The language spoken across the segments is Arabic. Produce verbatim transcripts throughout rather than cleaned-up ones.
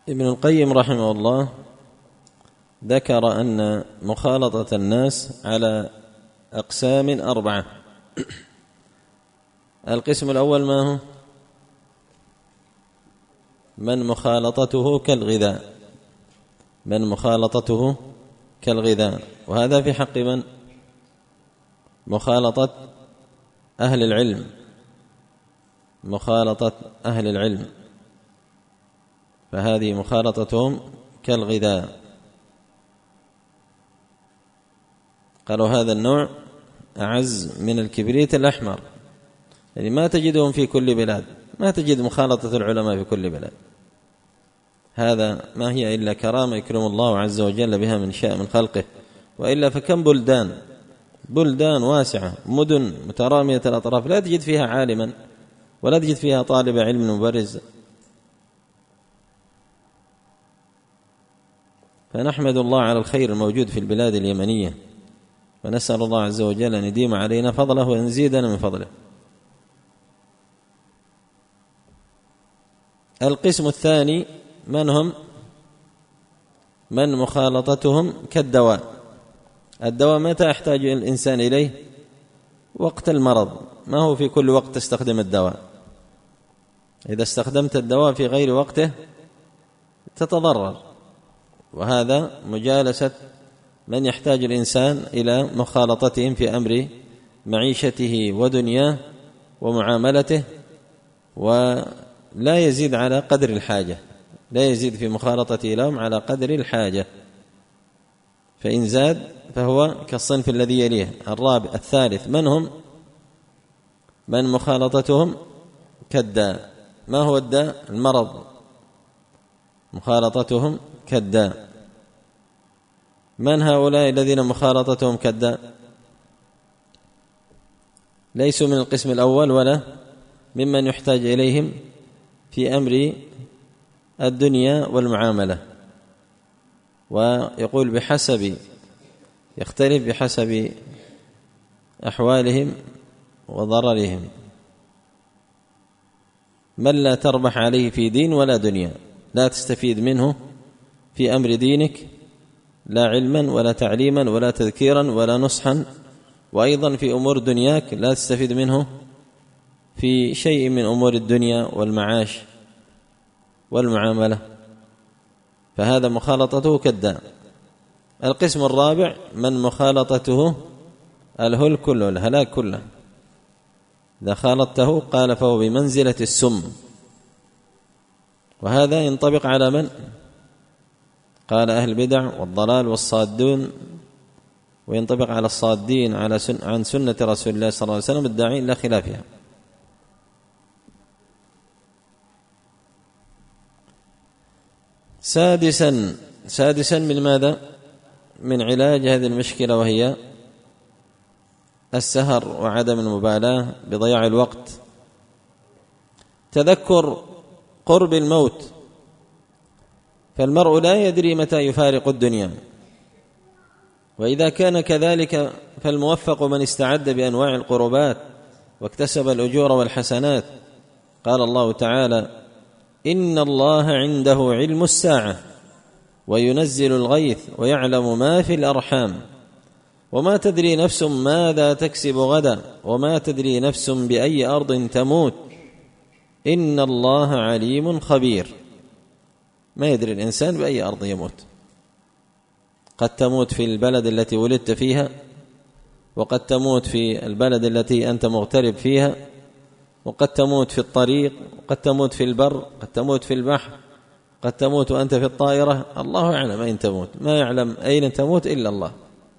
ابن القيم رحمه الله ذكر أن مخالطة الناس على أقسام أربعة. القسم الأول ما هو؟ من مخالطته كالغذاء، من مخالطته كالغذاء، وهذا في حق من؟ مخالطة أهل العلم، مخالطة أهل العلم، فهذه مخالطتهم كالغذاء. قالوا هذا النوع أعز من الكبريت الأحمر، يعني ما تجدهم في كل بلاد، ما تجد مخالطة العلماء في كل بلاد. هذا ما هي إلا كرامة يكرم الله عز وجل بها من شاء من خلقه، وإلا فكم بلدان بلدان واسعة، مدن مترامية الأطراف لا تجد فيها عالما ولا تجد فيها طالب علم مبرز. فنحمد الله على الخير الموجود في البلاد اليمنية، ونسأل الله عز وجل أن يديم علينا فضله وأن يزيدنا من فضله. القسم الثاني من هم؟ من مخالطتهم كالدواء. الدواء متى يحتاج الإنسان إليه؟ وقت المرض، ما هو في كل وقت تستخدم الدواء. إذا استخدمت الدواء في غير وقته تتضرر، وهذا مجالسة من يحتاج الإنسان إلى مخالطتهم في أمر معيشته ودنياه ومعاملته، ولا يزيد على قدر الحاجة، لا يزيد في مخالطته لهم على قدر الحاجة، فإن زاد فهو كالصنف الذي يليه. الرابع الثالث من هم؟ من مخالطتهم كالداء. ما هو الداء؟ المرض، مخالطتهم كالداء. من هؤلاء الذين مخالطتهم كالداء؟ ليسوا من القسم الأول ولا ممن يحتاج إليهم في أمر الدنيا والمعاملة، ويقول بحسب يختلف بحسب أحوالهم وضررهم. من لا تربح عليه في دين ولا دنيا، لا تستفيد منه في أمر دينك لا علما ولا تعليما ولا تذكيرا ولا نصحا، وأيضا في أمور دنياك لا تستفيد منه في شيء من أمور الدنيا والمعاش والمعاملة، فهذا مخالطته كالداء. القسم الرابع من مخالطته الهلك كله، الهلاك كله. إذا خالطته قال فهو بمنزلة السم، وهذا ينطبق على من؟ قال أهل البدع والضلال والصادون، وينطبق على الصادين على سن عن سنة رسول الله صلى الله عليه وسلم الداعين إلى خلافها. سادسا سادسا من ماذا؟ من علاج هذه المشكلة، وهي السهر وعدم المبالاة بضياع الوقت. تذكر قرب الموت، فالمرء لا يدري متى يفارق الدنيا، وإذا كان كذلك فالموفق من استعد بأنواع القربات واكتسب الأجور والحسنات. قال الله تعالى: إن الله عنده علم الساعة وينزل الغيث ويعلم ما في الأرحام وما تدري نفس ماذا تكسب غدا وما تدري نفس بأي أرض تموت إن الله عليم خبير. ما يدري الإنسان بأي أرض يموت، قد تموت في البلد التي ولدت فيها، وقد تموت في البلد التي أنت مغترب فيها، وقد تموت في الطريق، وقد تموت في البر، قد تموت في البحر، قد تموت وأنت في الطائرة. الله أعلم أين تموت، ما يعلم أين تموت إلا الله.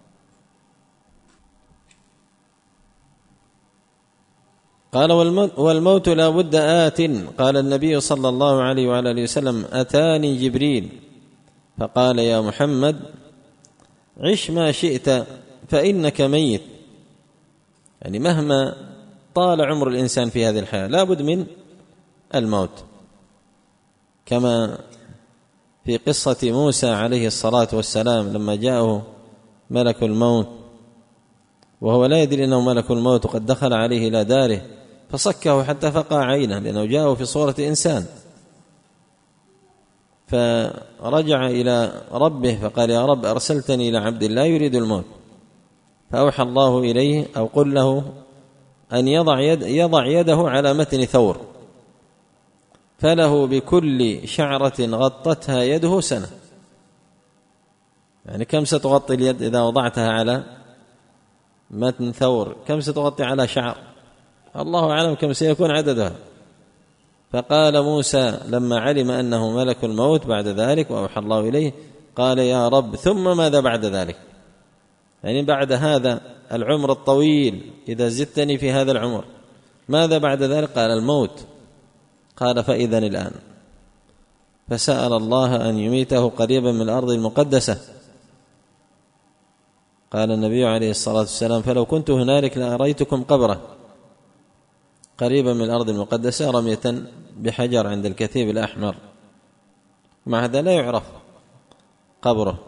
قال: والموت لا بد آت. قال النبي صلى الله عليه وعلى آله وسلم: أتاني جبريل فقال: يا محمد عش ما شئت فإنك ميت. يعني مهما طال عمر الإنسان في هذه الحياة لا بد من الموت، كما في قصة موسى عليه الصلاة والسلام لما جاءه ملك الموت وهو لا يدري أنه ملك الموت وقد دخل عليه إلى داره فصكه حتى فقع عينه، لأنه جاءه في صورة إنسان. فرجع إلى ربه فقال يا رب أرسلتني إلى عبد لا يريد الموت، فأوحى الله إليه أو قل له أن يضع, يد يضع يده على متن ثور، فله بكل شعرة غطتها يده سنة. يعني كم ستغطي اليد إذا وضعتها على متن ثور؟ كم ستغطي على شعر؟ الله أعلم كم سيكون عددها. فقال موسى لما علم أنه ملك الموت بعد ذلك وأوحى الله إليه قال يا رب ثم ماذا بعد ذلك؟ يعني بعد هذا العمر الطويل إذا زدتني في هذا العمر ماذا بعد ذلك؟ قال الموت. قال فإذن الآن. فسأل الله أن يميته قريبا من الأرض المقدسة. قال النبي عليه الصلاة والسلام فلو كنت هنالك لأريتكم قبره قريبا من الأرض المقدسة رمية بحجر عند الكثيب الأحمر، مع هذا لا يعرف قبره.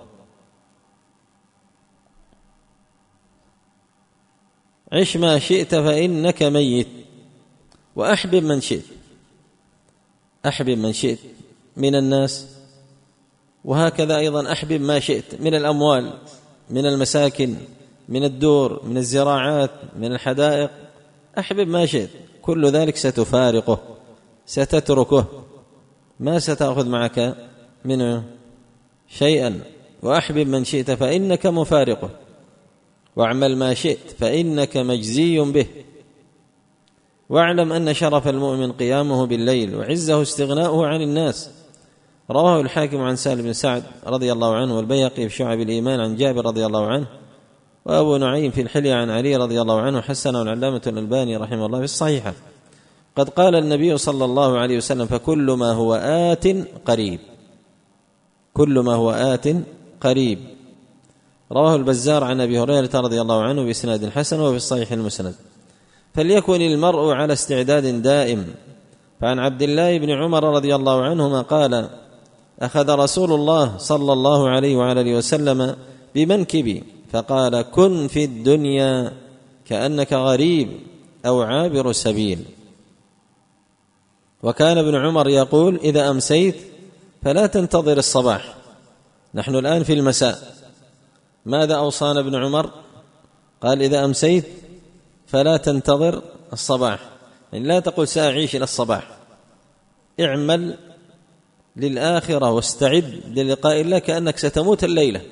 عش ما شئت فإنك ميت وأحبب من شئت، أحبب من شئت من الناس، وهكذا أيضا أحبب ما شئت من الأموال، من المساكن، من الدور، من الزراعات، من الحدائق، أحبب ما شئت، كل ذلك ستفارقه ستتركه، ما ستأخذ معك منه شيئا. وأحبب من شئت فإنك مفارقه، واعمل ما شئت فإنك مجزي به. واعلم أن شرف المؤمن قيامه بالليل وعزه استغناؤه عن الناس. رواه الحاكم عن سالم بن سعد رضي الله عنه، والبيهقي في شعب الإيمان عن جابر رضي الله عنه، وأبو نعيم في الحلية عن علي رضي الله عنه، حسنه العلامة الألباني رحمه الله في الصحيحة. قد قال النبي صلى الله عليه وسلم فكل ما هو آت قريب، كل ما هو آت قريب. رواه البزار عن أبي هريرة رضي الله عنه بإسناد حسن وفي الصحيح المسند. فليكن المرء على استعداد دائم. فعن عبد الله بن عمر رضي الله عنهما قال أخذ رسول الله صلى الله عليه وعلى اله وسلم بمنكبي فقال كن في الدنيا كأنك غريب أو عابر سبيل. وكان ابن عمر يقول إذا أمسيت فلا تنتظر الصباح. نحن الآن في المساء، ماذا أوصانا ابن عمر؟ قال إذا أمسيت فلا تنتظر الصباح، يعني لا تقول سأعيش إلى الصباح، اعمل للآخرة واستعد للقاء الله كأنك ستموت الليلة.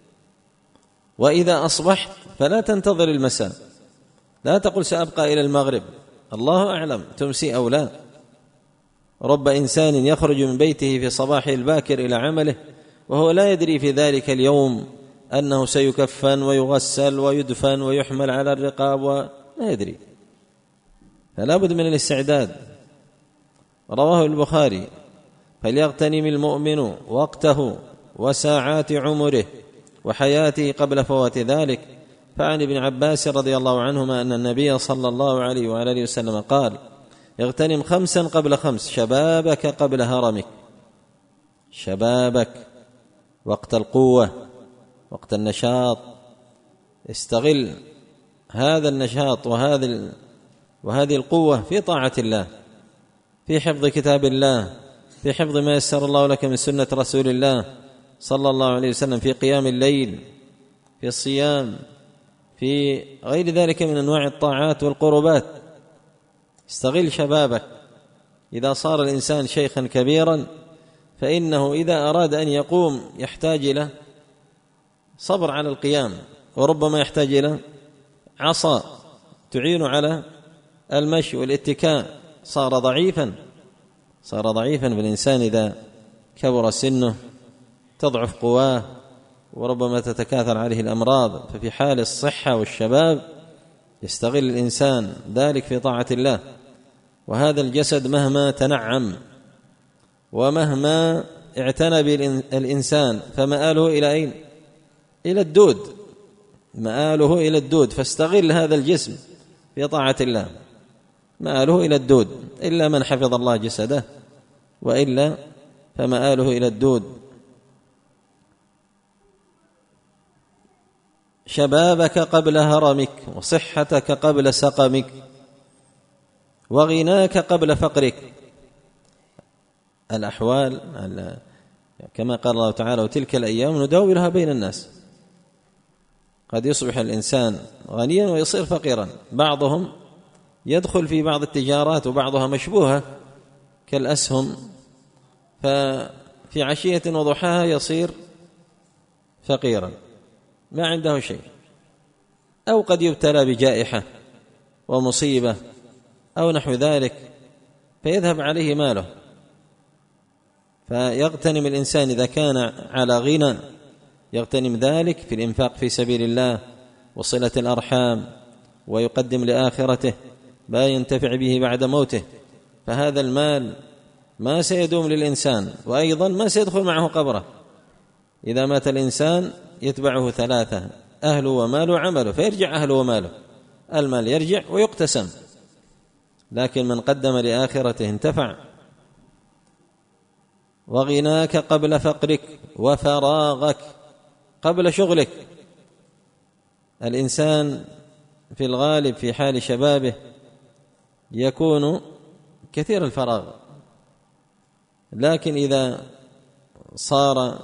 وإذا أصبحت فلا تنتظر المساء، لا تقول سأبقى إلى المغرب، الله أعلم تمسي أو لا. رب إنسان يخرج من بيته في صباح الباكر إلى عمله وهو لا يدري في ذلك اليوم أنه سيكفن ويغسل ويدفن ويحمل على الرقاب ولا يدري، فلا بد من الاستعداد. رواه البخاري فليغتنم المؤمن وقته وساعات عمره وحياته قبل فوات ذلك. فعن ابن عباس رضي الله عنهما أن النبي صلى الله عليه وعلى اله وسلم قال اغتنم خمسا قبل خمس، شبابك قبل هرمك. شبابك وقت القوة، وقت النشاط، استغل هذا النشاط وهذه وهذه القوة في طاعة الله، في حفظ كتاب الله، في حفظ ما يسر الله لك من سنة رسول الله صلى الله عليه وسلم، في قيام الليل، في الصيام، في غير ذلك من أنواع الطاعات والقربات. استغل شبابك. إذا صار الإنسان شيخا كبيرا فإنه إذا أراد أن يقوم يحتاج إلى صبر على القيام، وربما يحتاج إلى عصا تعين على المشي والاتكاء. صار ضعيفا صار ضعيفا بالإنسان إذا كبر سنه تضعف قواه وربما تتكاثر عليه الأمراض. ففي حال الصحة والشباب يستغل الإنسان ذلك في طاعة الله. وهذا الجسد مهما تنعم ومهما اعتنى بالإنسان فمآله إلى أين؟ إلى الدود، مآله إلى الدود. فاستغل هذا الجسم في طاعة الله، مآله إلى الدود، إلا من حفظ الله جسده، وإلا فمآله إلى الدود. شبابك قبل هرمك، وصحتك قبل سقمك، وغناك قبل فقرك. الأحوال كما قال الله تعالى وتلك الأيام نداولها بين الناس. قد يصبح الإنسان غنيا ويصير فقيرا، بعضهم يدخل في بعض التجارات وبعضها مشبوهة كالأسهم، ففي عشية وضحاها يصير فقيرا ما عنده شيء، أو قد يبتلى بجائحة ومصيبة أو نحو ذلك فيذهب عليه ماله، فيغتنم الإنسان إذا كان على غنى يغتنم ذلك في الإنفاق في سبيل الله وصلة الأرحام، ويقدم لآخرته ما ينتفع به بعد موته، فهذا المال ما سيدوم للإنسان، وأيضا ما سيدخل معه قبره. إذا مات الإنسان يتبعه ثلاثة: أهله وماله وعمله، فيرجع أهله وماله، المال يرجع ويقتسم، لكن من قدم لآخرته انتفع. وغناك قبل فقرك وفراغك قبل شغلك. الإنسان في الغالب في حال شبابه يكون كثير الفراغ، لكن إذا صار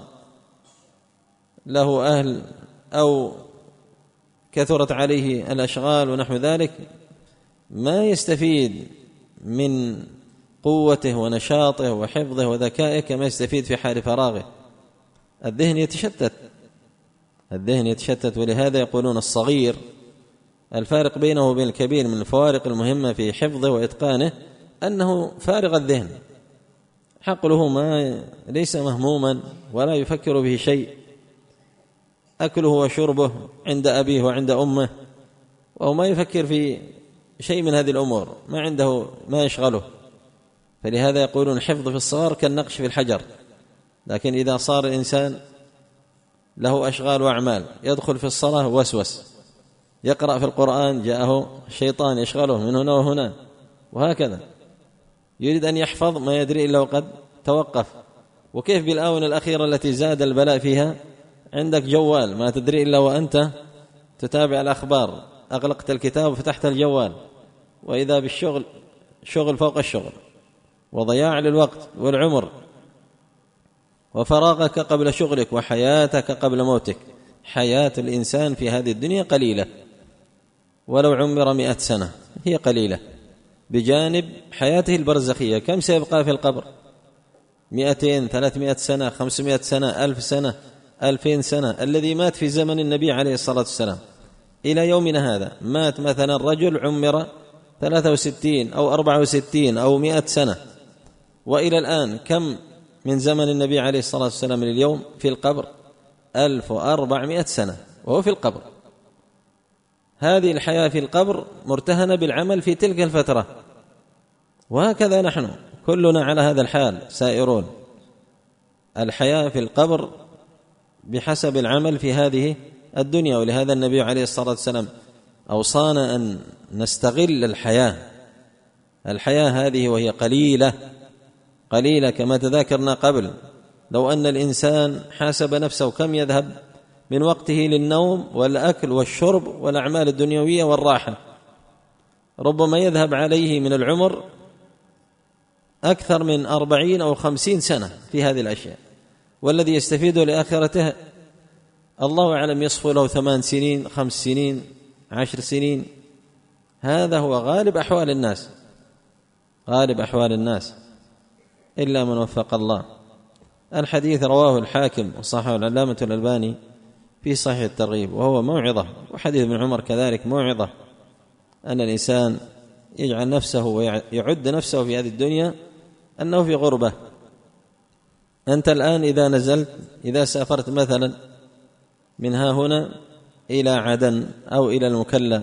له أهل أو كثرت عليه الأشغال ونحو ذلك ما يستفيد من قوته ونشاطه وحفظه وذكائه كما يستفيد في حال فراغه. الذهن يتشتت الذهن يتشتت ولهذا يقولون الصغير الفارق بينه وبين الكبير من الفوارق المهمة في حفظه وإتقانه أنه فارغ الذهن، عقله ما ليس مهموما ولا يفكر به شيء، أكله وشربه عند أبيه وعند أمه، وهو ما يفكر في شيء من هذه الأمور، ما عنده ما يشغله. فلهذا يقولون الحفظ في الصغر كالنقش في الحجر. لكن إذا صار الإنسان له أشغال وأعمال، يدخل في الصلاة وسوس، يقرأ في القرآن جاءه شيطان يشغله من هنا وهنا، وهكذا يريد أن يحفظ ما يدري إلا وقد توقف. وكيف بالآونة الأخيرة التي زاد البلاء فيها؟ عندك جوال ما تدري إلا وأنت تتابع الأخبار، أغلقت الكتاب وفتحت الجوال، وإذا بالشغل شغل فوق الشغل وضياع للوقت والعمر. وفراغك قبل شغلك وحياتك قبل موتك. حياة الإنسان في هذه الدنيا قليلة، ولو عمر مئة سنة هي قليلة بجانب حياته البرزخية. كم سيبقى في القبر؟ مئتين، ثلاثمائة سنة، خمسمائة سنة، ألف سنة، ألفين سنة. الذي مات في زمن النبي عليه الصلاة والسلام إلى يومنا هذا، مات مثلا رجل عمر ثلاثة وستين أو أربعة وستين أو مئة سنة، وإلى الآن كم من زمن النبي عليه الصلاة والسلام لليوم في القبر؟ ألف وأربعمائة سنة وهو في القبر. هذه الحياة في القبر مرتهنة بالعمل في تلك الفترة، وهكذا نحن كلنا على هذا الحال سائرون. الحياة في القبر بحسب العمل في هذه الدنيا، ولهذا النبي عليه الصلاة والسلام أوصانا أن نستغل الحياة الحياة هذه وهي قليلة قليلة كما تذاكرنا قبل. لو أن الإنسان حاسب نفسه كم يذهب من وقته للنوم والأكل والشرب والأعمال الدنيوية والراحة، ربما يذهب عليه من العمر أكثر من أربعين أو خمسين سنة في هذه الأشياء، والذي يستفيد لآخرته الله أعلم يصفو له ثمان سنين، خمس سنين، عشر سنين. هذا هو غالب أحوال الناس غالب أحوال الناس إلا من وفق الله. الحديث رواه الحاكم وصححه العلامة الألباني في صحيح الترغيب، وهو موعظة، وحديث ابن عمر كذلك موعظة، أن الإنسان يجعل نفسه ويعد نفسه في هذه الدنيا أنه في غربة. أنت الآن إذا نزلت إذا سافرت مثلا من ها هنا إلى عدن أو إلى المكلا،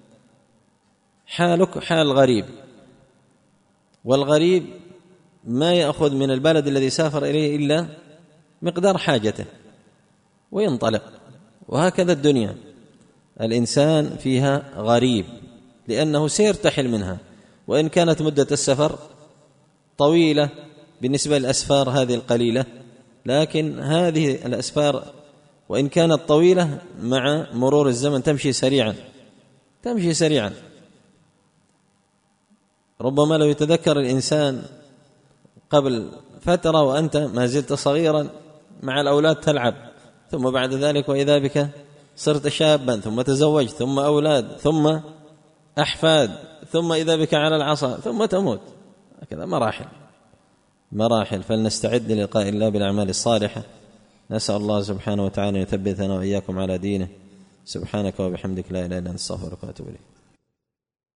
حالك حال غريب، والغريب ما يأخذ من البلد الذي سافر إليه إلا مقدار حاجته وينطلق. وهكذا الدنيا الإنسان فيها غريب لأنه سيرتحل منها، وإن كانت مدة السفر طويلة بالنسبة للأسفار هذه القليلة، لكن هذه الأسفار وإن كانت طويلة مع مرور الزمن تمشي سريعا تمشي سريعا. ربما لو يتذكر الإنسان قبل فترة وأنت ما زلت صغيرا مع الأولاد تلعب، ثم بعد ذلك وإذا بك صرت شابا، ثم تزوجت، ثم أولاد، ثم أحفاد، ثم إذا بك على العصا، ثم تموت. هكذا مراحل مراحل. فلنستعد للقاء الله بالأعمال الصالحة. نسأل الله سبحانه وتعالى أن يثبتنا وإياكم على دينه. سبحانك وبحمدك لا إله إلا أنت، استغفرك وأتوب إليك.